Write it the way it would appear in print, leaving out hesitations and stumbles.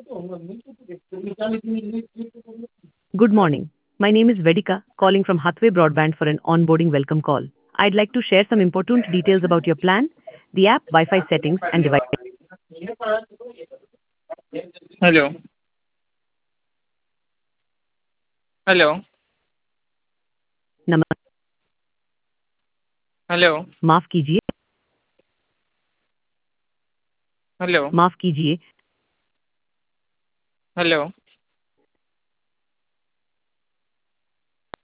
Good morning. My name is Vedika, calling from Hathway Broadband for an onboarding welcome call. I'd like to share some important details about your plan, the app, Wi-Fi settings, and device. Hello hello नमः hello माफ कीजिए hello माफ कीजिए hello